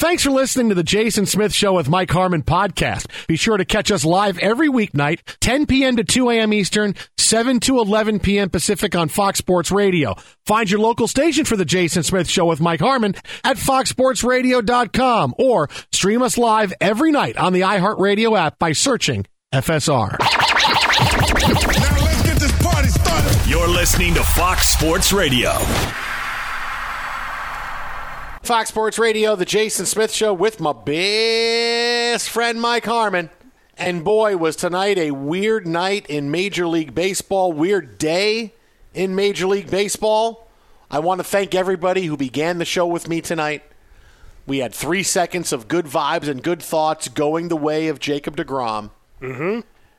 Thanks for listening to the Jason Smith Show with Mike Harmon podcast. Be sure to catch us live every weeknight, 10 p.m. to 2 a.m. Eastern, 7 to 11 p.m. Pacific on Fox Sports Radio. Find your local station for the Jason Smith Show with Mike Harmon at foxsportsradio.com or stream us live every night on the iHeartRadio app by searching FSR. Now let's get this party started. You're listening to Fox Sports Radio. Fox Sports Radio, the Jason Smith Show with my best friend Mike Harmon. And boy, was tonight a weird night in Major League Baseball, weird day in Major League Baseball. I want to thank everybody who began the show with me tonight. We had 3 seconds of good vibes and good thoughts going the way of Jacob deGrom. Mm-hmm.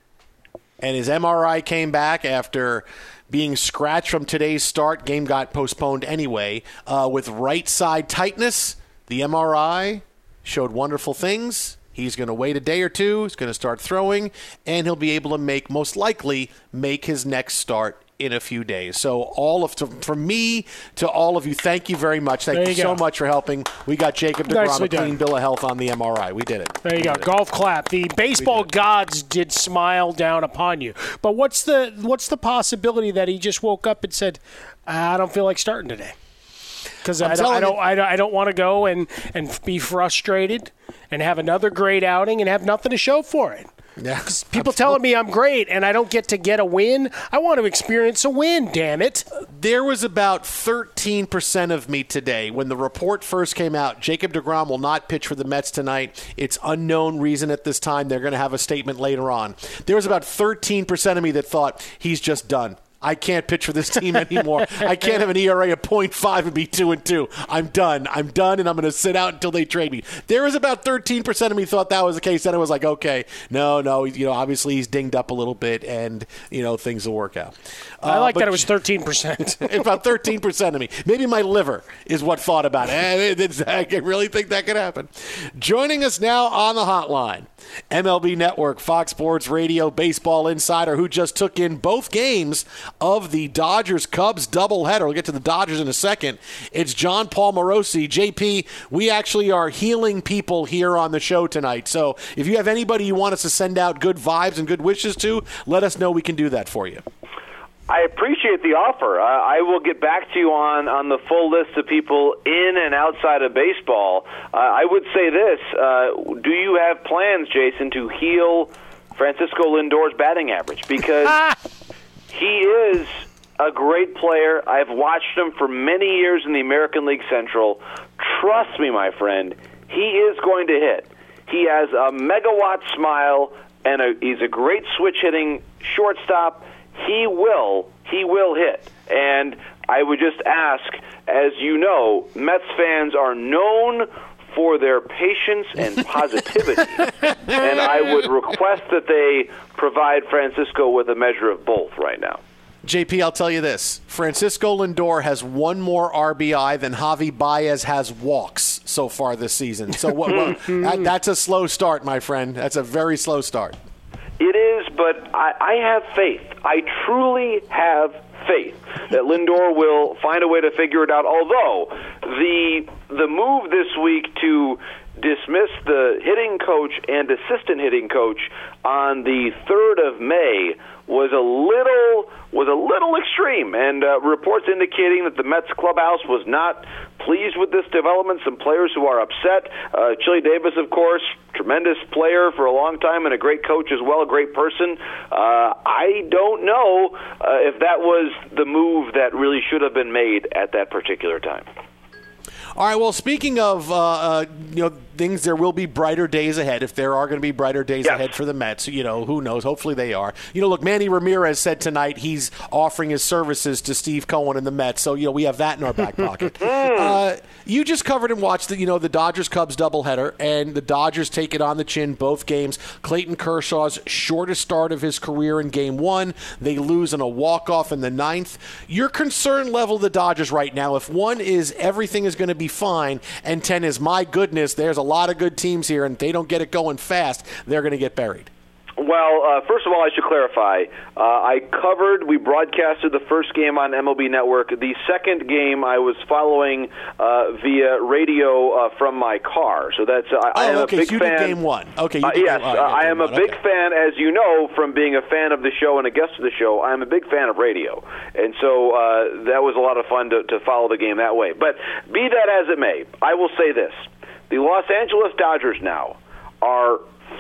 And his MRI came back after being scratched from today's start. Game got postponed anyway. With right side tightness, the MRI showed wonderful things. He's going to wait a day or two. He's going to start throwing, and he'll be able to most likely make his next start in a few days. So from me to all of you, thank you very much. Thank you so much for helping. We got Jacob deGrom a clean bill of health on the MRI. We did it. There you go. Golf clap. The baseball gods did smile down upon you. But what's the possibility that he just woke up and said, I don't feel like starting today? Because I don't want to go and be frustrated and have another great outing and have nothing to show for it. Yeah, people telling me I'm great and I don't get a win. I want to experience a win, damn it. There was about 13% of me today when the report first came out. Jacob deGrom will not pitch for the Mets tonight. It's unknown reason at this time. They're going to have a statement later on. There was about 13% of me that thought he's just done. I can't pitch for this team anymore. I can't have an ERA of 0.5 and be 2-2. I'm done, and I'm going to sit out until they trade me. There was about 13% of me thought that was the case. Then I was like, okay, no, obviously he's dinged up a little bit, and things will work out. I like that it was 13%. About 13% of me. Maybe my liver is what thought about it. I really think that could happen. Joining us now on the hotline, MLB Network, Fox Sports Radio baseball insider who just took in both games of the Dodgers-Cubs doubleheader. We'll get to the Dodgers in a second. It's Jon Paul Morosi. JP, we actually are healing people here on the show tonight. So if you have anybody you want us to send out good vibes and good wishes to, let us know. We can do that for you. I appreciate the offer. I will get back to you on the full list of people in and outside of baseball. I would say this. Do you have plans, Jason, to heal Francisco Lindor's batting average? Because he is a great player. I've watched him for many years in the American League Central. Trust me, my friend, he is going to hit. He has a megawatt smile, and he's a great switch-hitting shortstop. He will hit. And I would just ask, as you know, Mets fans are known for their patience and positivity. And I would request that they provide Francisco with a measure of both right now. JP, I'll tell you this. Francisco Lindor has one more RBI than Javi Baez has walks so far this season. So that's a slow start, my friend. That's a very slow start. It is, but I have faith. I truly have faith that Lindor will find a way to figure it out. Although the move this week to dismiss the hitting coach and assistant hitting coach on the 3rd of May was a little extreme, and reports indicating that the Mets clubhouse was not pleased with this development. Some players who are upset. Chili Davis, of course, tremendous player for a long time and a great coach as well, a great person. I don't know if that was the move that really should have been made at that particular time. All right, well, speaking of things, there will be brighter days ahead. If there are going to be brighter days ahead for the Mets, who knows? Hopefully they are. Look, Manny Ramirez said tonight he's offering his services to Steve Cohen and the Mets, so we have that in our back pocket. You just covered and watched the Dodgers-Cubs doubleheader, and the Dodgers take it on the chin both games. Clayton Kershaw's shortest start of his career in Game 1. They lose in a walk-off in the 9th. Your concern level of the Dodgers right now, if 1 is everything is going to be fine, and 10 is, my goodness, there's a lot of good teams here, and they don't get it going fast, they're going to get buried. Well, first of all, I should clarify. We broadcasted the first game on MLB Network. The second game I was following via radio from my car. So that's I am a big so you fan. did game one. Okay, Yes, I am a big fan, as you know, from being a fan of the show and a guest of the show. I am a big fan of radio, and so that was a lot of fun to follow the game that way. But be that as it may, I will say this: the Los Angeles Dodgers now are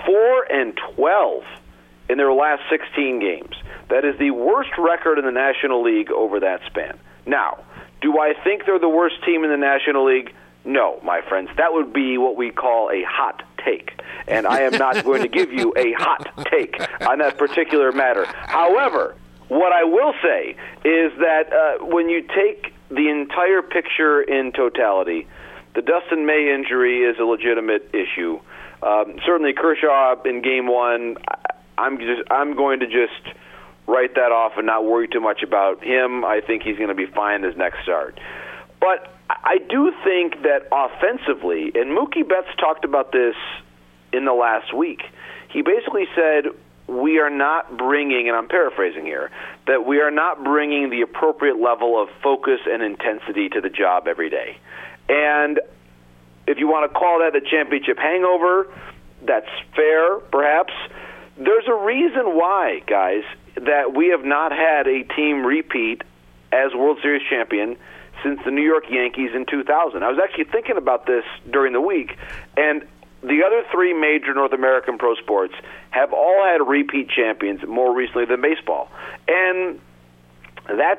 4-12 in their last 16 games. That is the worst record in the National League over that span. Now, do I think they're the worst team in the National League? No, my friends. That would be what we call a hot take. And I am not going to give you a hot take on that particular matter. However, what I will say is that when you take the entire picture in totality, the Dustin May injury is a legitimate issue. Certainly Kershaw in Game 1, I'm going to just write that off and not worry too much about him. I think he's going to be fine his next start. But I do think that offensively, and Mookie Betts talked about this in the last week, he basically said, we are not bringing, and I'm paraphrasing here, that we are not bringing the appropriate level of focus and intensity to the job every day. And if you want to call that the championship hangover, that's fair, perhaps. There's a reason why, guys, that we have not had a team repeat as World Series champion since the New York Yankees in 2000. I was actually thinking about this during the week, and the other three major North American pro sports have all had repeat champions more recently than baseball. And that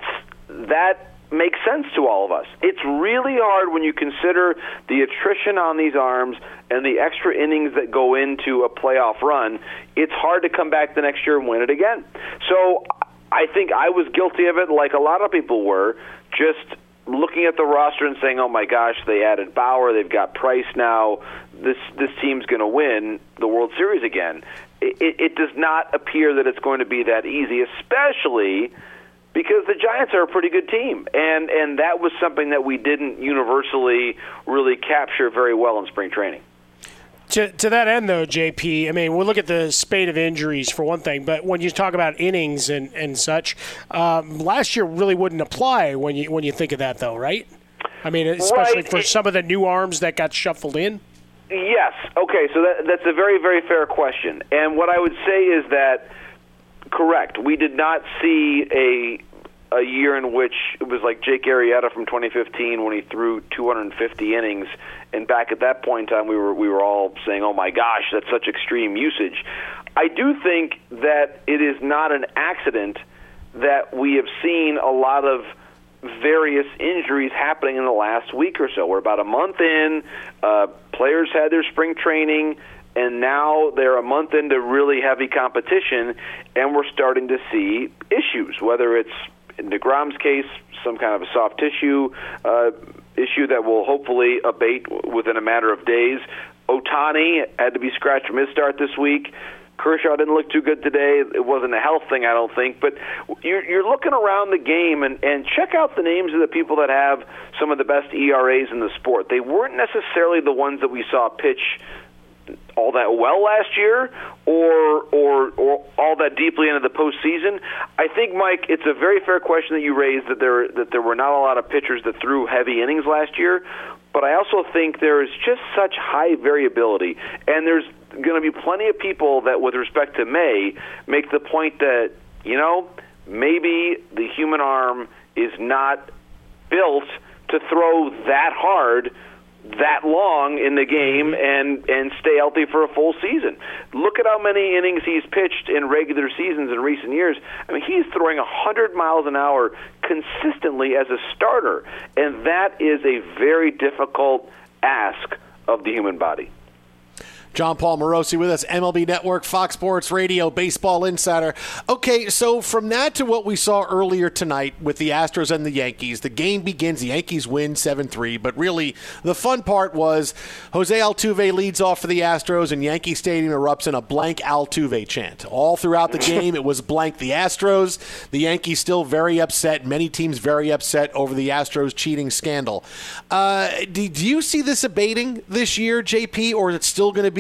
makes sense to all of us. It's really hard when you consider the attrition on these arms and the extra innings that go into a playoff run. It's hard to come back the next year and win it again. So I think I was guilty of it, like a lot of people were, just looking at the roster and saying, oh my gosh, they added Bauer, they've got Price now, this team's going to win the World Series again. It does not appear that it's going to be that easy, especially because the Giants are a pretty good team, and that was something that we didn't universally really capture very well in spring training. To that end, though, JP, I mean, we'll look at the spate of injuries for one thing, but when you talk about innings and such, last year really wouldn't apply when you think of that, though, right? I mean, especially for some of the new arms that got shuffled in. Yes. Okay, so that's a very, very fair question. And what I would say is that, correct, we did not see a year in which it was like Jake Arrieta from 2015 when he threw 250 innings, and back at that point in time we were all saying, oh my gosh, that's such extreme usage. I do think that it is not an accident that we have seen a lot of various injuries happening in the last week or so. We're about a month in, players had their spring training, and now they're a month into really heavy competition, and we're starting to see issues, whether it's, in DeGrom's case, some kind of a soft tissue issue that will hopefully abate within a matter of days. Ohtani had to be scratched from his start this week. Kershaw didn't look too good today. It wasn't a health thing, I don't think. But you're looking around the game and check out the names of the people that have some of the best ERAs in the sport. They weren't necessarily the ones that we saw pitch all that well last year or all that deeply into the postseason. I think, Mike, it's a very fair question that you raised that there were not a lot of pitchers that threw heavy innings last year, but I also think there is just such high variability, and there's going to be plenty of people that, with respect to May, make the point that, maybe the human arm is not built to throw that hard that long in the game and stay healthy for a full season. Look at how many innings he's pitched in regular seasons in recent years. I mean, he's throwing 100 miles an hour consistently as a starter, and that is a very difficult ask of the human body. John Paul Morosi with us, MLB Network, Fox Sports Radio, Baseball Insider. Okay, so from that to what we saw earlier tonight with the Astros and the Yankees, the game begins, the Yankees win 7-3, but really the fun part was Jose Altuve leads off for the Astros and Yankee Stadium erupts in a blank Altuve chant. All throughout the game, it was blank the Astros. The Yankees still very upset, many teams very upset over the Astros cheating scandal. Do you see this abating this year, JP, or is it still going to be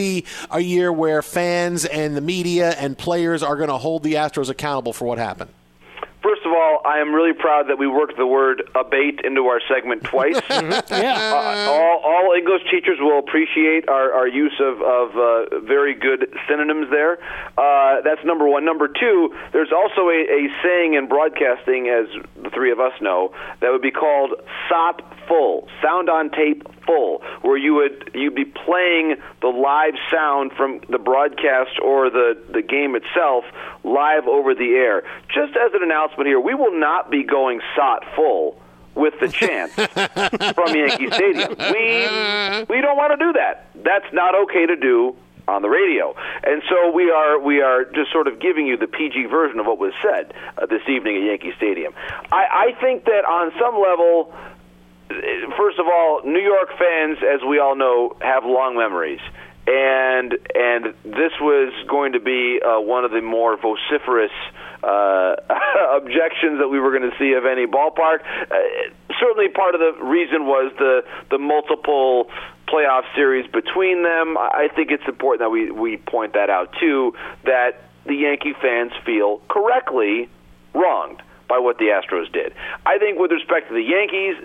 be a year where fans and the media and players are going to hold the Astros accountable for what happened? First of all, I am really proud that we worked the word abate into our segment twice. All English teachers will appreciate our use of very good synonyms there. That's number one. Number two, there's also a saying in broadcasting, as the three of us know, that would be called SOT full, sound on tape full, where you'd be playing the live sound from the broadcast or the game itself live over the air. Just as an announcement here, we will not be going SOT full with the chants from Yankee Stadium. We don't want to do that. That's not okay to do on the radio. And so we are just sort of giving you the PG version of what was said this evening at Yankee Stadium. I think that on some level, first of all, New York fans, as we all know, have long memories. And this was going to be one of the more vociferous objections that we were going to see of any ballpark. Certainly part of the reason was the multiple playoff series between them. I think it's important that we point that out, too, that the Yankee fans feel correctly wronged by what the Astros did. I think with respect to the Yankees,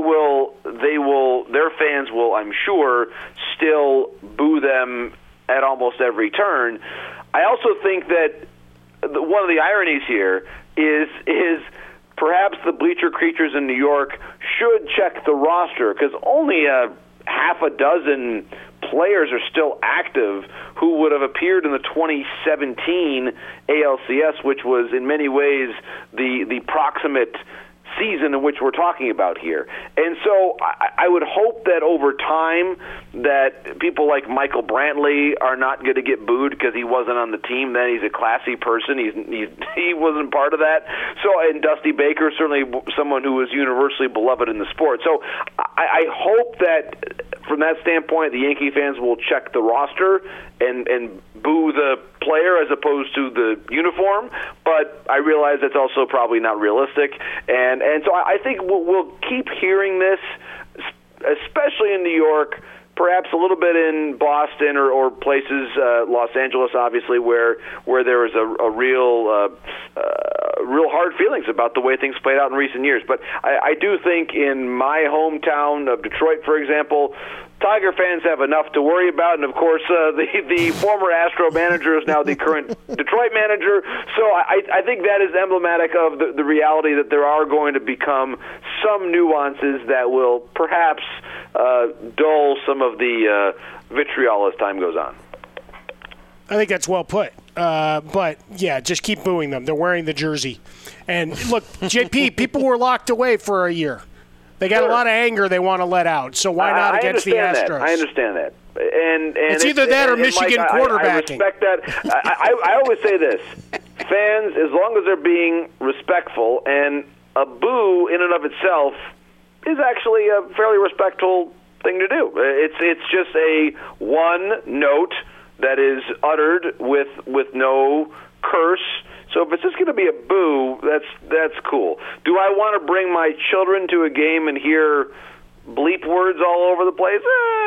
their fans will, I'm sure, still boo them at almost every turn. I also think that one of the ironies here is perhaps the bleacher creatures in New York should check the roster, because only half a dozen players are still active who would have appeared in the 2017 ALCS, which was in many ways the proximate season in which we're talking about here. And so I would hope that over time that people like Michael Brantley are not going to get booed because he wasn't on the team then. He's a classy person. He wasn't part of that. So, and Dusty Baker, certainly someone who was universally beloved in the sport. So I hope that from that standpoint, the Yankee fans will check the roster and boo the player as opposed to the uniform, but I realize that's also probably not realistic, and so I think we'll keep hearing this, especially in New York, perhaps a little bit in Boston or places, Los Angeles, obviously, where there is a real hard feelings about the way things played out in recent years. But I do think in my hometown of Detroit, for example, Tiger fans have enough to worry about, and of course, the former Astro manager is now the current Detroit manager. So I think that is emblematic of the reality that there are going to become some nuances that will perhaps dull some of the vitriol as time goes on. I think that's well put. But, yeah, just keep booing them. They're wearing the jersey. And, look, JP, people were locked away for a year. They got a lot of anger they want to let out. So why not against the Astros? I understand that. And it's either that or Michigan Mike, quarterbacking. I respect that. I always say this. Fans, as long as they're being respectful, and a boo in and of itself is actually a fairly respectful thing to do. It's just a one note that is uttered with no curse. So if it's just going to be a boo, that's cool. Do I want to bring my children to a game and hear bleep words all over the place?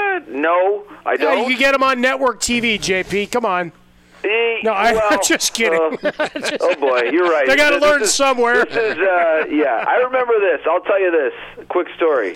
No, I don't. Yeah, you can get them on network TV, JP. Come on. No, I'm just kidding. Oh, boy, you're right. They got to learn somewhere. This is, yeah, I remember this. I'll tell you this. Quick story.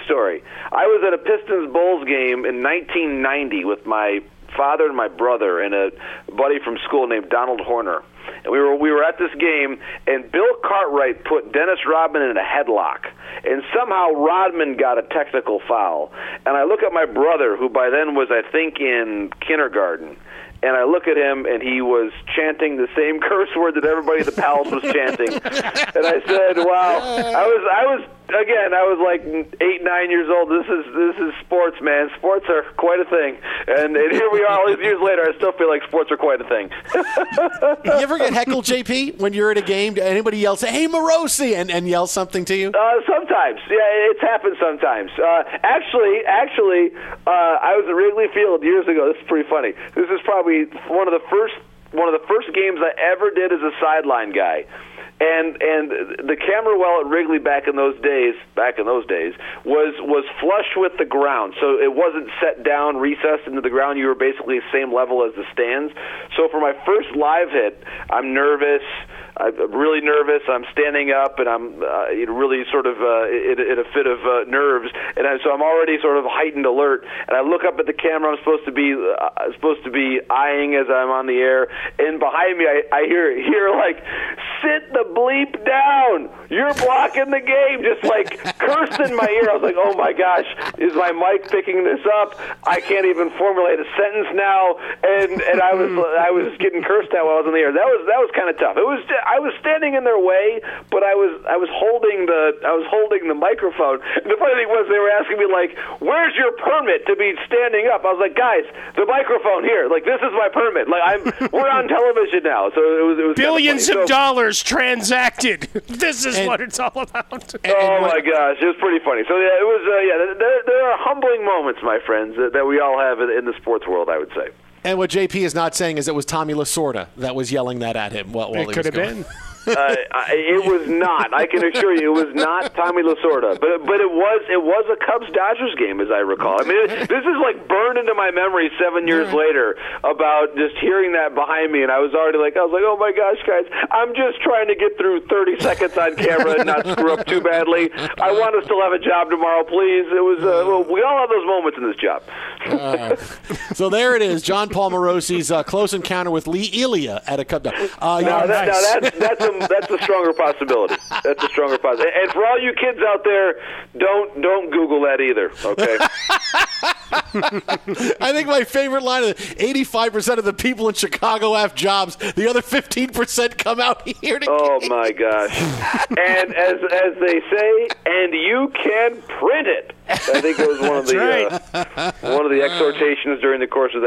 I was at a Pistons-Bulls game in 1990 with my father and my brother and a buddy from school named Donald Horner. And we were at this game, and Bill Cartwright put Dennis Rodman in a headlock. And somehow Rodman got a technical foul. And I look at my brother, who by then was, I think, in kindergarten. And I look at him, and he was chanting the same curse word that everybody at the Palace was chanting. And I said, "Wow!" I was like 8, 9 years old. This is sports, man. Sports are quite a thing. And here we are, all these years later. I still feel like sports are quite a thing. You ever get heckled, JP, when you're at a game? Anybody yell, say, "Hey, Morosi," and yell something to you? Sometimes, yeah, it's happened sometimes. Actually, I was at Wrigley Field years ago. This is pretty funny. This is probably one of the first games I ever did as a sideline guy. and the camera well at Wrigley back in those days was flush with the ground, so it wasn't set down, recessed into the ground. You were basically the same level as the stands. So for my first live hit, I'm nervous. I'm really nervous. I'm standing up, and I'm really sort of in a fit of nerves, and so I'm already sort of heightened alert. And I look up at the camera I'm supposed to be eyeing as I'm on the air, and behind me I hear like, "Sit the bleep down! You're blocking the game!" Just like cursed in my ear. I was like, "Oh my gosh, is my mic picking this up? I can't even formulate a sentence now." And I was getting cursed at while I was on the air. That was kind of tough. I was standing in their way, but I was holding the microphone. And the funny thing was, they were asking me like, "Where's your permit to be standing up?" I was like, "Guys, the microphone here. Like, this is my permit. Like, we're on television now." So it was billions of dollars transacted. This is what it's all about. Oh my gosh, it was pretty funny. So yeah, it was. There are humbling moments, my friends, that we all have in the sports world, I would say. And what JP is not saying is it was Tommy Lasorda that was yelling that at him while he was going. It could have been. It was not. I can assure you, it was not Tommy Lasorda. But it was a Cubs-Dodgers game, as I recall. I mean, this is like burned into my memory 7 years later about just hearing that behind me, and I was like, "Oh my gosh, guys, I'm just trying to get through 30 seconds on camera and not screw up too badly. I want to still have a job tomorrow, please." It was. We all have those moments in this job. So there it is, John Paul Morosi's close encounter with Lee Elia at a Cubs. That's a stronger possibility. That's a stronger possibility. And for all you kids out there, don't Google that either, okay? I think my favorite line is 85% of the people in Chicago have jobs. The other 15% come out here to Oh, my gosh. And as they say, and you can print it. I think it was one of the exhortations during the course of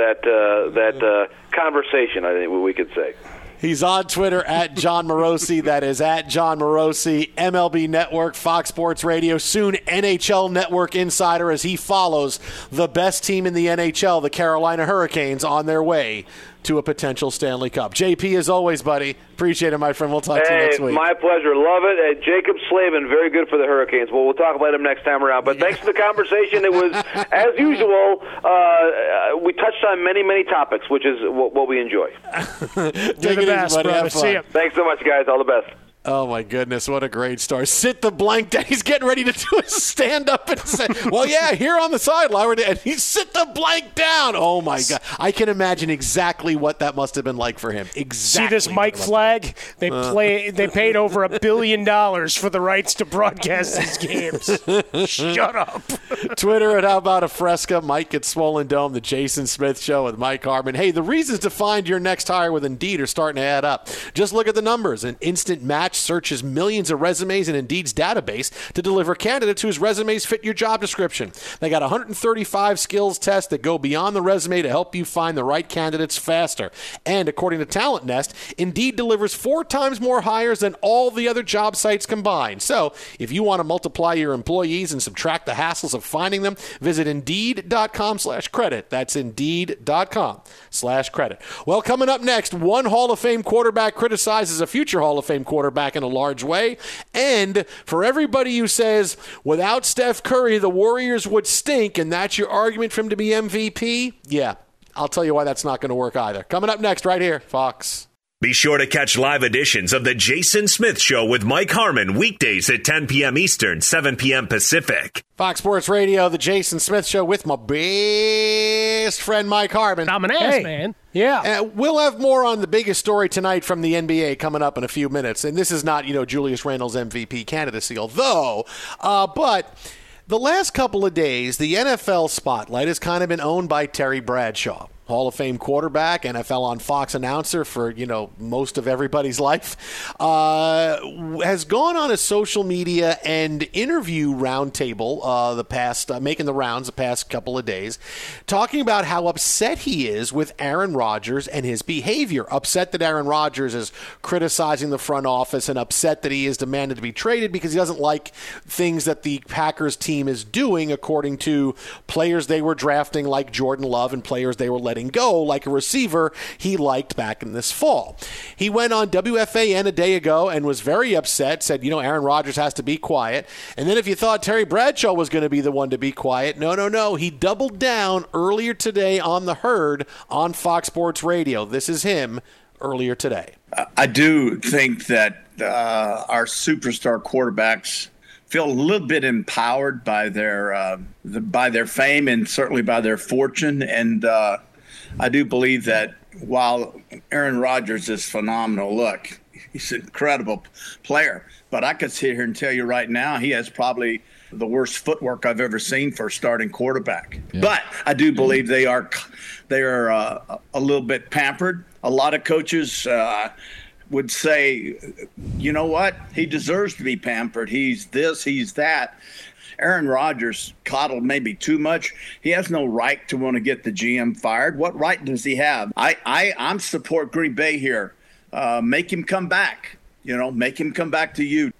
that conversation, I think we could say. He's on Twitter at John Morosi. That is at John Morosi, MLB Network, Fox Sports Radio, soon NHL Network insider, as he follows the best team in the NHL, the Carolina Hurricanes, on their way to a potential Stanley Cup. JP, as always, buddy, appreciate it, my friend. We'll talk to you next week. My pleasure. Love it. Jacob Slavin, very good for the Hurricanes. Well, we'll talk about him next time around. But thanks for the conversation. It was, as usual, we touched on many, many topics, which is what we enjoy. You're the best, brother. See you. Thanks so much, guys. All the best. Oh, my goodness. What a great start. Sit the blank down. He's getting ready to do a stand-up and say, well, yeah, here on the sideline. And he's sit the blank down. Oh, my God. I can imagine exactly what that must have been like for him. Exactly. See this Mike flag? They paid over $1 billion for the rights to broadcast these games. Shut up. Twitter at How About a Fresca. Mike at Swollen Dome. The Jason Smith Show with Mike Harmon. Hey, the reasons to find your next hire with Indeed are starting to add up. Just look at the numbers. An instant match searches millions of resumes in Indeed's database to deliver candidates whose resumes fit your job description. They got 135 skills tests that go beyond the resume to help you find the right candidates faster. And according to Talent Nest, Indeed delivers 4 times more hires than all the other job sites combined. So if you want to multiply your employees and subtract the hassles of finding them, visit Indeed.com/credit. That's Indeed.com/credit. Well, coming up next, one Hall of Fame quarterback criticizes a future Hall of Fame quarterback in a large way. And for everybody who says, without Steph Curry, the Warriors would stink, and that's your argument for him to be MVP, yeah, I'll tell you why that's not going to work either. Coming up next, right here, Fox. Be sure to catch live editions of The Jason Smith Show with Mike Harmon weekdays at 10 p.m. Eastern, 7 p.m. Pacific. Fox Sports Radio, The Jason Smith Show with my best friend Mike Harmon. I'm an ass, man. Yeah. We'll have more on the biggest story tonight from the NBA coming up in a few minutes. And this is not, Julius Randle's MVP candidacy, although, but the last couple of days, the NFL spotlight has kind of been owned by Terry Bradshaw. Hall of Fame quarterback, NFL on Fox announcer for, most of everybody's life, has gone on a social media and interview roundtable making the rounds the past couple of days, talking about how upset he is with Aaron Rodgers and his behavior. Upset that Aaron Rodgers is criticizing the front office and upset that he is demanded to be traded because he doesn't like things that the Packers team is doing according to players they were drafting like Jordan Love and players they were letting letting go like a receiver he liked back in this fall. He went on WFAN a day ago and was very upset, said, Aaron Rodgers has to be quiet. And then if you thought Terry Bradshaw was going to be the one to be quiet, no. He doubled down earlier today on The Herd on Fox Sports Radio. This is him earlier today. I do think that our superstar quarterbacks feel a little bit empowered by their fame and certainly by their fortune. And I do believe that while Aaron Rodgers is phenomenal, look, he's an incredible player. But I could sit here and tell you right now, he has probably the worst footwork I've ever seen for a starting quarterback. Yeah. But I do believe they are a little bit pampered. A lot of coaches would say, you know what? He deserves to be pampered. He's this, he's that. Aaron Rodgers coddled maybe too much. He has no right to want to get the GM fired. What right does he have? I'm support Green Bay here. Make him come back. Make him come back to you.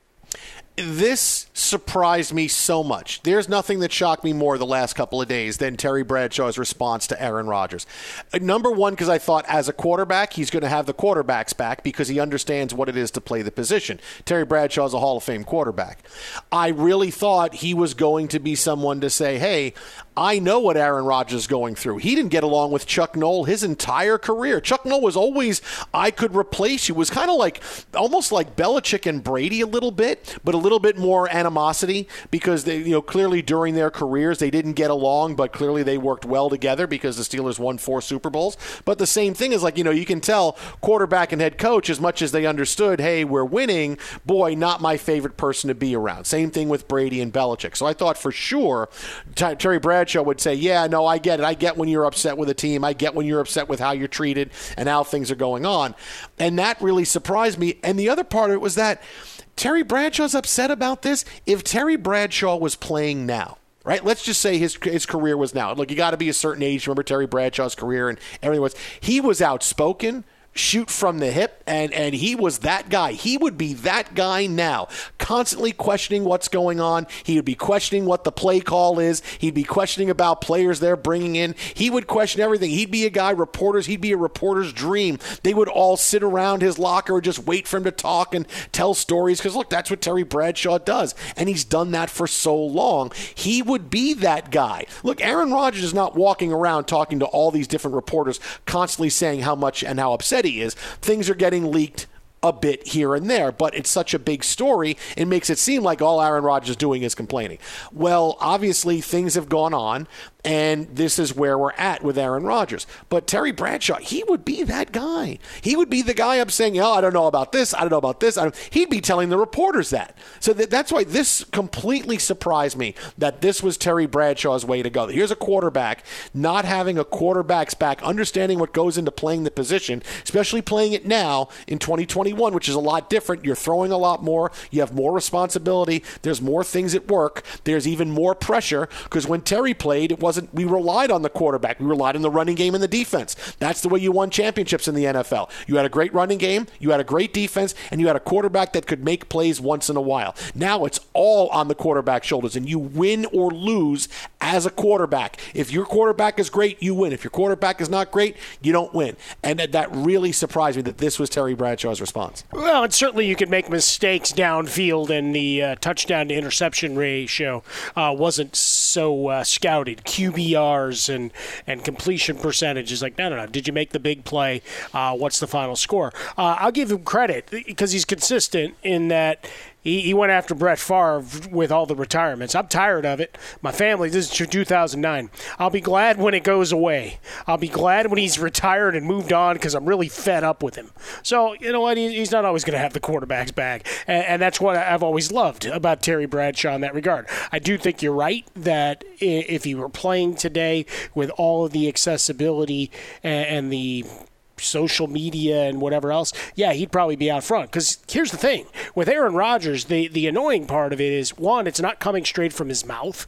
This surprised me so much. There's nothing that shocked me more the last couple of days than Terry Bradshaw's response to Aaron Rodgers. Number one, because I thought as a quarterback, he's going to have the quarterbacks back because he understands what it is to play the position. Terry Bradshaw is a Hall of Fame quarterback. I really thought he was going to be someone to say, hey, I know what Aaron Rodgers is going through. He didn't get along with Chuck Noll his entire career. Chuck Noll was always, I could replace you. It was kind of almost like Belichick and Brady a little bit, but a little bit more animosity because they, clearly during their careers they didn't get along, but clearly they worked well together because the Steelers won 4 Super Bowls. But the same thing is you can tell quarterback and head coach, as much as they understood, hey, we're winning, boy, not my favorite person to be around. Same thing with Brady and Belichick. So I thought for sure Terry Bradshaw would say, yeah, no, I get it. I get when you're upset with a team. I get when you're upset with how you're treated and how things are going on. And that really surprised me. And the other part of it was that Terry Bradshaw's upset about this. If Terry Bradshaw was playing now, right? Let's just say his career was now. Look, you got to be a certain age. Remember Terry Bradshaw's career and everything was. He was outspoken, shoot from the hip, and he was that guy. He would be that guy now, constantly questioning what's going on. He would be questioning what the play call is. He'd be questioning about players they're bringing in. He would question everything. He'd be a guy, he'd be a reporter's dream. They would all sit around his locker and just wait for him to talk and tell stories because, look, that's what Terry Bradshaw does, and he's done that for so long. He would be that guy. Look, Aaron Rodgers is not walking around talking to all these different reporters constantly saying how much and how upset he is. Things are getting leaked a bit here and there, but it's such a big story, it makes it seem like all Aaron Rodgers is doing is complaining. Well, obviously things have gone on, and this is where we're at with Aaron Rodgers. But Terry Bradshaw, he would be that guy. He would be the guy up saying, I don't know about this, I don't know about this. He'd be telling the reporters that. So that's why this completely surprised me that this was Terry Bradshaw's way to go. Here's a quarterback, not having a quarterback's back, understanding what goes into playing the position, especially playing it now in 2021, which is a lot different. You're throwing a lot more. You have more responsibility. There's more things at work. There's even more pressure because when Terry played, we relied on the quarterback. We relied on the running game and the defense. That's the way you won championships in the NFL. You had a great running game, you had a great defense, and you had a quarterback that could make plays once in a while. Now it's all on the quarterback's shoulders, and you win or lose as a quarterback. If your quarterback is great, you win. If your quarterback is not great, you don't win. And that really surprised me that this was Terry Bradshaw's response. Well, and certainly you could make mistakes downfield, and the touchdown to interception ratio wasn't so scouted. QBRs and completion percentages. Like, no. Did you make the big play? What's the final score? I'll give him credit because he's consistent in that he went after Brett Favre with all the retirements. I'm tired of it. My family, this is 2009. I'll be glad when it goes away. I'll be glad when he's retired and moved on because I'm really fed up with him. So, you know what? He's not always going to have the quarterback's back. And that's what I've always loved about Terry Bradshaw in that regard. I do think you're right that if he were playing today with all of the accessibility and the social media and whatever else, yeah, he'd probably be out front. Because here's the thing. With Aaron Rodgers, the annoying part of it is, one, it's not coming straight from his mouth.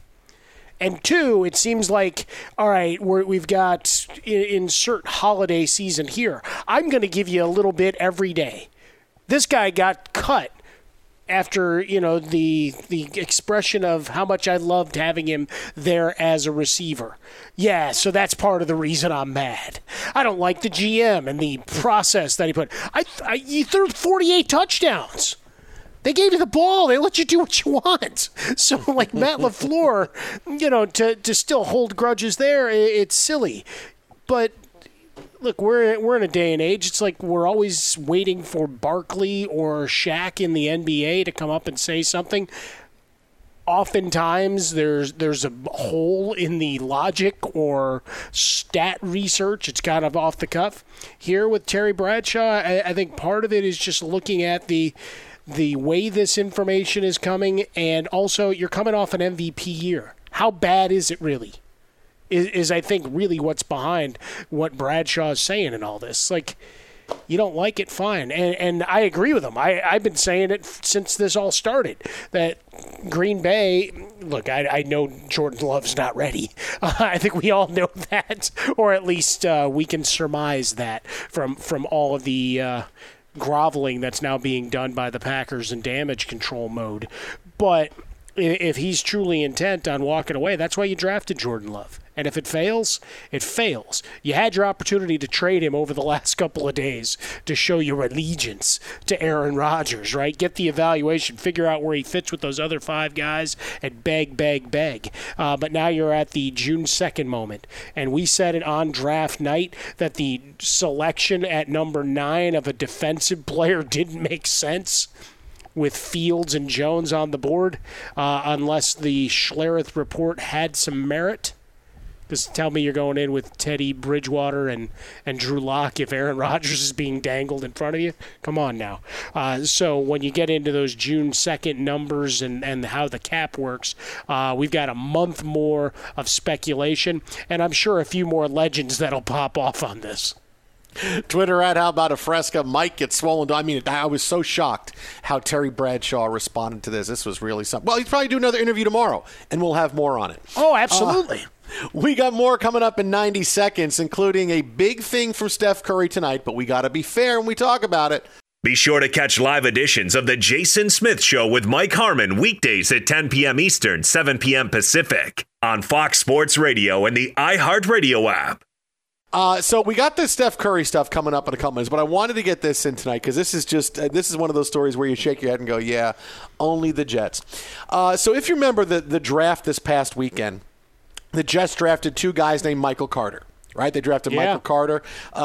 And two, it seems like, all right, we've got insert holiday season here. I'm going to give you a little bit every day. This guy got cut after, the expression of how much I loved having him there as a receiver. Yeah, so that's part of the reason I'm mad. I don't like the GM and the process that he put. He threw 48 touchdowns. They gave you the ball. They let you do what you want. So, like Matt LaFleur, to still hold grudges there, it's silly. But look, we're in a day and age. It's like we're always waiting for Barkley or Shaq in the NBA to come up and say something. Oftentimes, there's a hole in the logic or stat research. It's kind of off the cuff. Here with Terry Bradshaw, I think part of it is just looking at the way this information is coming, and also you're coming off an MVP year. How bad is it really? Is I think really what's behind what Bradshaw is saying and all this. Like, you don't like it, fine. And I agree with him. I've been saying it since this all started, that Green Bay, look, I know Jordan Love's not ready. I think we all know that, or at least we can surmise that from all of the groveling that's now being done by the Packers in damage control mode. But if he's truly intent on walking away, that's why you drafted Jordan Love. And if it fails, it fails. You had your opportunity to trade him over the last couple of days to show your allegiance to Aaron Rodgers, right? Get the evaluation, figure out where he fits with those other 5 guys, and beg. But now you're at the June 2nd moment. And we said it on draft night that the selection at number 9 of a defensive player didn't make sense with Fields and Jones on the board, unless the Schlereth report had some merit. Just tell me you're going in with Teddy Bridgewater and Drew Lock if Aaron Rodgers is being dangled in front of you. Come on now. So when you get into those June 2nd numbers and how the cap works, we've got a month more of speculation, and I'm sure a few more legends that'll pop off on this. Twitter at How About a Fresca. Mike gets swollen. I mean, I was so shocked how Terry Bradshaw responded to this. This was really something. Well, he's probably do another interview tomorrow, and we'll have more on it. Oh, absolutely. We got more coming up in 90 seconds, including a big thing from Steph Curry tonight, but we got to be fair when we talk about it. Be sure to catch live editions of The Jason Smith Show with Mike Harmon weekdays at 10 p.m. Eastern, 7 p.m. Pacific on Fox Sports Radio and the iHeartRadio app. So we got this Steph Curry stuff coming up in a couple minutes, but I wanted to get this in tonight because this is just this is one of those stories where you shake your head and go, yeah, only the Jets. So if you remember the draft this past weekend, the Jets drafted 2 guys named Michael Carter. Right, they drafted Michael Carter,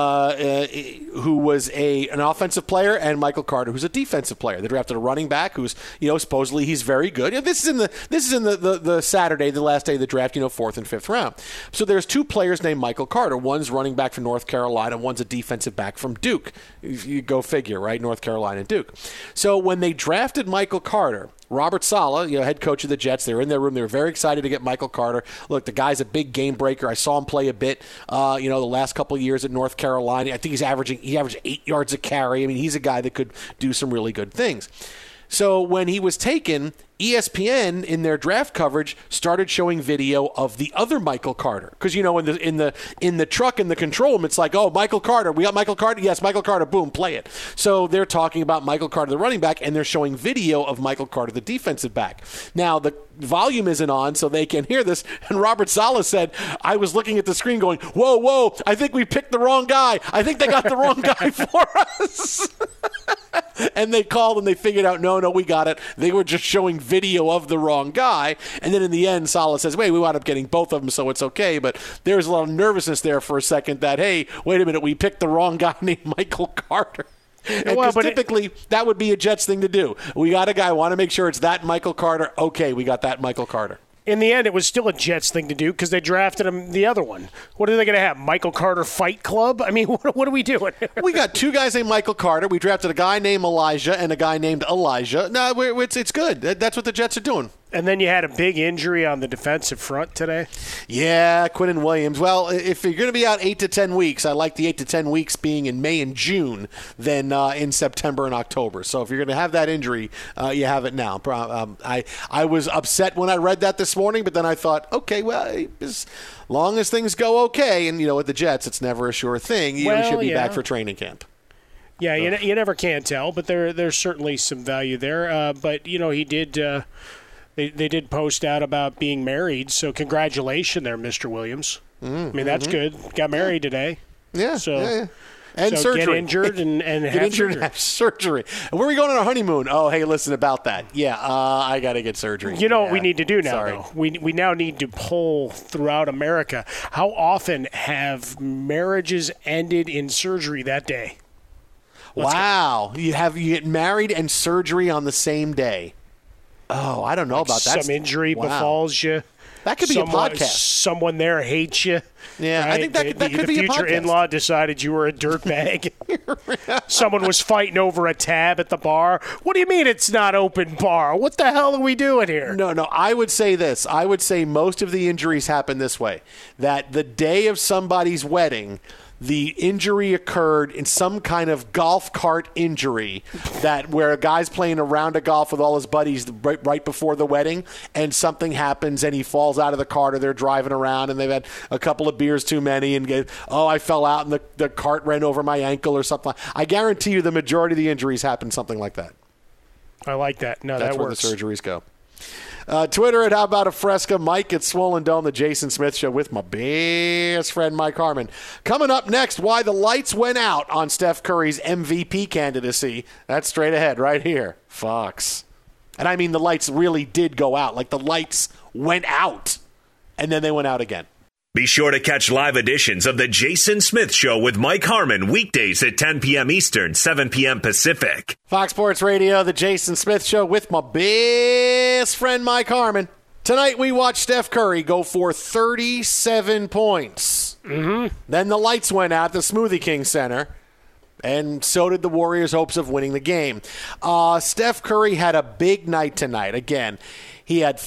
who was an offensive player, and Michael Carter, who's a defensive player. They drafted a running back, who's supposedly he's very good. This is in the Saturday, the last day of the draft, 4th and 5th round. So there's 2 players named Michael Carter. One's running back from North Carolina, one's a defensive back from Duke. You go figure, right? North Carolina and Duke. So when they drafted Michael Carter, Robert Saleh, head coach of the Jets, they were in their room. They were very excited to get Michael Carter. Look, the guy's a big game breaker. I saw him play a bit, the last couple of years at North Carolina. I think he averaged 8 yards a carry. I mean, he's a guy that could do some really good things. So when he was taken, ESPN in their draft coverage started showing video of the other Michael Carter because in the truck in the control room it's like, oh, Michael Carter, we got Michael Carter, yes, Michael Carter, boom, play it. So they're talking about Michael Carter, the running back, and they're showing video of Michael Carter, the defensive back. Now the volume isn't on, so they can hear this. And Robert Saleh said, I was looking at the screen going, whoa, I think we picked the wrong guy. I think they got the wrong guy for us. And they called and they figured out, no, we got it. They were just showing video of the wrong guy. And then in the end, Saleh says, wait, we wound up getting both of them, so it's okay. But there's a lot of nervousness there for a second that, hey, wait a minute, we picked the wrong guy named Michael Carter. Because typically, that would be a Jets thing to do. We got a guy, want to make sure it's that Michael Carter. Okay, we got that Michael Carter. In the end, it was still a Jets thing to do because they drafted him the other one. What are they going to have, Michael Carter Fight Club? I mean, what are we doing? We got 2 guys named Michael Carter. We drafted a guy named Elijah and a guy named Elijah. No, it's good. That's what the Jets are doing. And then you had a big injury on the defensive front today. Yeah, Quinnen Williams. Well, if you're going to be out 8 to 10 weeks, I like the 8 to 10 weeks being in May and June than in September and October. So if you're going to have that injury, you have it now. I was upset when I read that this morning, but then I thought, okay, well, as long as things go okay, and with the Jets, it's never a sure thing. You should be back for training camp. Yeah, you never can tell, but there's certainly some value there. But he did. They did post out about being married, so congratulations there, Mr. Williams. I mean, that's good. Got married today. Yeah. So. Yeah. And so surgery. Get injured and have surgery. Have surgery. Where are we going on our honeymoon? Oh, hey, listen about that. Yeah, I got to get surgery. You know what we need to do now, though? We now need to poll throughout America. How often have marriages ended in surgery that day? Wow. You get married and surgery on the same day. Oh, I don't know about that. Some injury befalls you. That could be a podcast. Someone there hates you. Yeah, right? I think that could be a podcast. The future in-law decided you were a dirtbag. Someone was fighting over a tab at the bar. What do you mean it's not open bar? What the hell are we doing here? No, I would say this. I would say most of the injuries happen this way. That the day of somebody's wedding, the injury occurred in some kind of golf cart injury where a guy's playing a round of golf with all his buddies right before the wedding, and something happens and he falls out of the cart, or they're driving around and they've had a couple of beers too many and I fell out and the cart ran over my ankle or something. I guarantee you the majority of the injuries happen something like that. I like that. No, that's that where works. The surgeries go. Twitter at How About a Fresca. Mike at Swollen Dome, the Jason Smith Show with my best friend Mike Harmon. Coming up next, why the lights went out on Steph Curry's MVP candidacy. That's straight ahead right here. Fox. And I mean the lights really did go out. Like the lights went out, and then they went out again. Be sure to catch live editions of The Jason Smith Show with Mike Harmon weekdays at 10 p.m. Eastern, 7 p.m. Pacific. Fox Sports Radio, The Jason Smith Show with my best friend Mike Harmon. Tonight we watched Steph Curry go for 37 points. Mm-hmm. Then the lights went out at the Smoothie King Center, and so did the Warriors' hopes of winning the game. Steph Curry had a big night tonight. Again, he had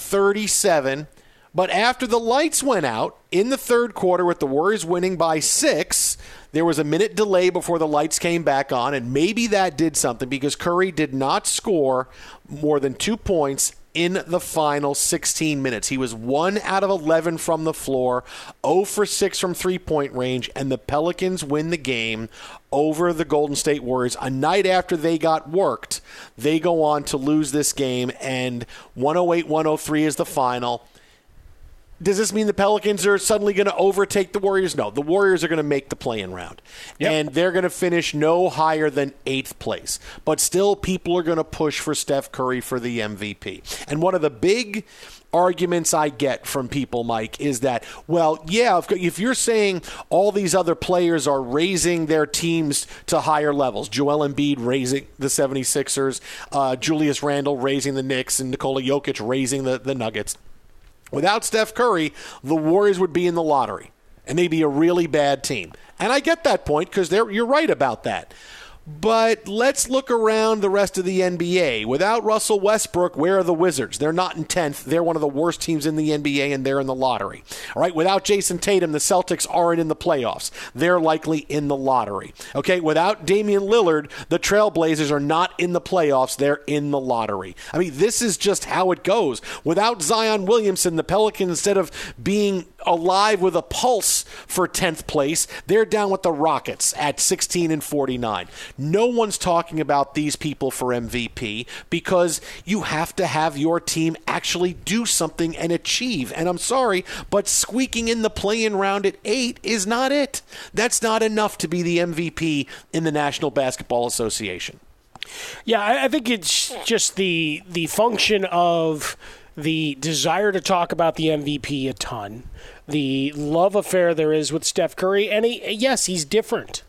37. But after the lights went out in the third quarter with the Warriors winning by 6, there was a minute delay before the lights came back on, and maybe that did something because Curry did not score more than 2 points in the final 16 minutes. He was 1 out of 11 from the floor, 0 for 6 from three-point range, and the Pelicans win the game over the Golden State Warriors. A night after they got worked, they go on to lose this game, and 108-103 is the final. Does this mean the Pelicans are suddenly going to overtake the Warriors? No, the Warriors are going to make the play-in round. Yep. And they're going to finish no higher than 8th place. But still, people are going to push for Steph Curry for the MVP. And one of the big arguments I get from people, Mike, is that, well, yeah, if you're saying all these other players are raising their teams to higher levels, Joel Embiid raising the 76ers, Julius Randle raising the Knicks, and Nikola Jokic raising the Nuggets, without Steph Curry, the Warriors would be in the lottery, and they'd be a really bad team. And I get that point because you're right about that. But let's look around the rest of the NBA. Without Russell Westbrook, where are the Wizards? They're not in 10th. They're one of the worst teams in the NBA, and they're in the lottery. All right, without Jason Tatum, the Celtics aren't in the playoffs. They're likely in the lottery. Okay, without Damian Lillard, the Trailblazers are not in the playoffs. They're in the lottery. I mean, this is just how it goes. Without Zion Williamson, the Pelicans, instead of being alive with a pulse for 10th place, they're down with the Rockets at 16-49. No one's talking about these people for MVP because you have to have your team actually do something and achieve. And I'm sorry, but squeaking in the play-in round at 8 is not it. That's not enough to be the MVP in the National Basketball Association. Yeah, I think it's just the function of the desire to talk about the MVP a ton, the love affair there is with Steph Curry, and yes, he's different,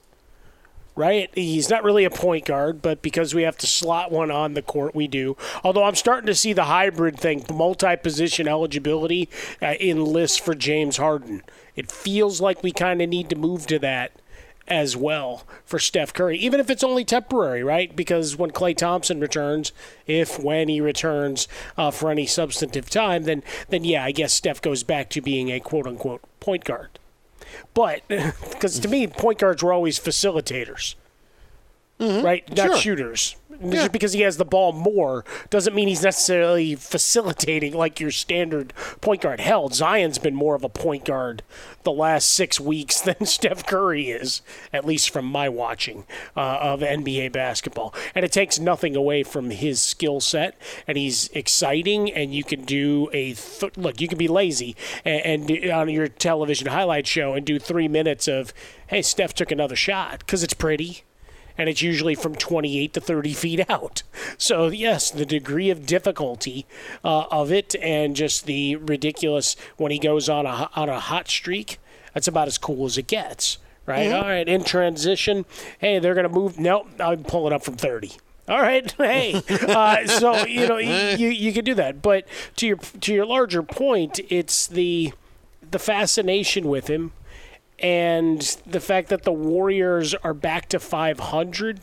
right? He's not really a point guard, but because we have to slot one on the court, we do. Although I'm starting to see the hybrid thing, multi-position eligibility in lists for James Harden. It feels like we kind of need to move to that as well for Steph Curry, even if it's only temporary, right? Because when Klay Thompson returns, when he returns for any substantive time, then yeah, I guess Steph goes back to being a quote-unquote point guard. But, because to me, point guards were always facilitators, right? Not shooters. Just because he has the ball more doesn't mean he's necessarily facilitating like your standard point guard. Hell, Zion's been more of a point guard the last 6 weeks than Steph Curry is, at least from my watching of NBA basketball. And it takes nothing away from his skill set, and he's exciting, and you can do look, you can be lazy and on your television highlight show and do 3 minutes of, hey, Steph took another shot, because it's pretty. And it's usually from 28 to 30 feet out. So, yes, the degree of difficulty of it and just the ridiculous when he goes on a hot streak, that's about as cool as it gets, right? Mm-hmm. All right, in transition, hey, they're going to move. Nope, I'm pulling up from 30. All right, hey. So, you can do that. But to your larger point, it's the fascination with him. And the fact that the Warriors are back to 500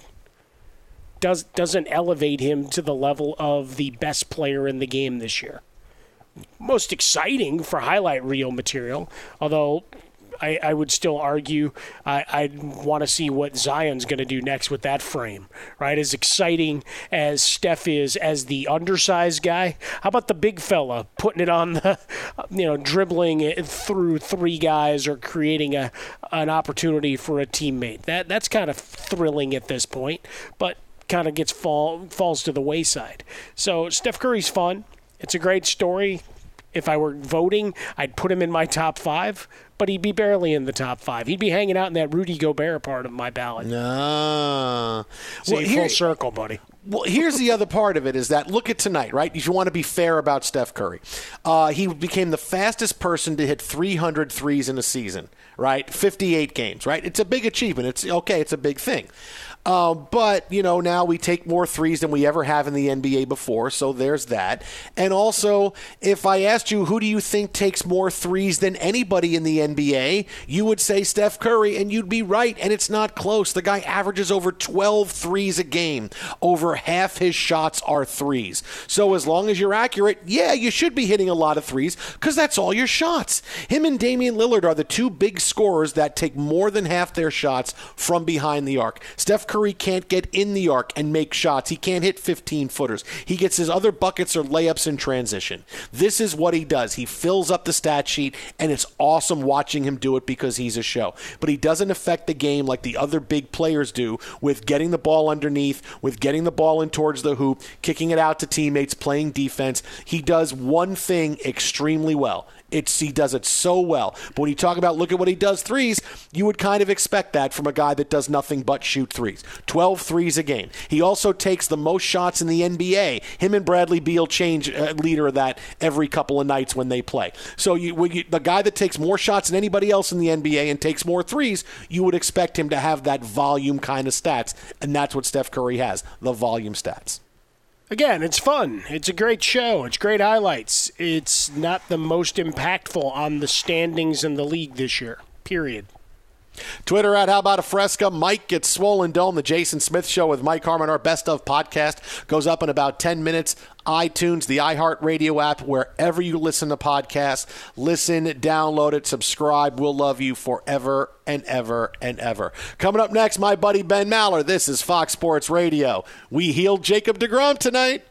doesn't elevate him to the level of the best player in the game this year. Most exciting for highlight reel material, although I would still argue I'd want to see what Zion's going to do next with that frame, right? As exciting as Steph is as the undersized guy, how about the big fella putting it on the, dribbling it through three guys or creating an opportunity for a teammate? That's kind of thrilling at this point, but kind of falls to the wayside. So Steph Curry's fun. It's a great story. If I were voting, I'd put him in my top 5, but he'd be barely in the top 5. He'd be hanging out in that Rudy Gobert part of my ballot. No. Full circle, buddy. Well, here's the other part of it is that look at tonight, right? If you want to be fair about Steph Curry, he became the fastest person to hit 300 threes in a season, right? 58 games, right? It's a big achievement. It's a big thing. But, now we take more threes than we ever have in the NBA before, so there's that. And also, if I asked you who do you think takes more threes than anybody in the NBA, you would say Steph Curry, and you'd be right, and it's not close. The guy averages over 12 threes a game. Over half his shots are threes. So as long as you're accurate, yeah, you should be hitting a lot of threes because that's all your shots. Him and Damian Lillard are the two big scorers that take more than half their shots from behind the arc. Steph Curry can't get in the arc and make shots. He can't hit 15-footers. He gets his other buckets or layups in transition. This is what he does. He fills up the stat sheet, and it's awesome watching him do it because he's a show. But he doesn't affect the game like the other big players do with getting the ball underneath, with getting the ball in towards the hoop, kicking it out to teammates, playing defense. He does one thing extremely well. He does it so well. But when you talk about look at what he does threes, you would kind of expect that from a guy that does nothing but shoot threes. 12 threes a game. He also takes the most shots in the NBA. Him and Bradley Beal change leader of that every couple of nights when they play. So the guy that takes more shots than anybody else in the NBA and takes more threes, you would expect him to have that volume kind of stats. And that's what Steph Curry has, the volume stats. Again, it's fun. It's a great show. It's great highlights. It's not the most impactful on the standings in the league this year, period. Twitter at How About a Fresca. Mike gets Swollen Dome. The Jason Smith Show with Mike Harmon, our Best Of podcast, goes up in about 10 minutes. iTunes, the iHeartRadio app, wherever you listen to podcasts. Listen, download it, subscribe. We'll love you forever and ever and ever. Coming up next, my buddy Ben Maller. This is Fox Sports Radio. We healed Jacob deGrom tonight.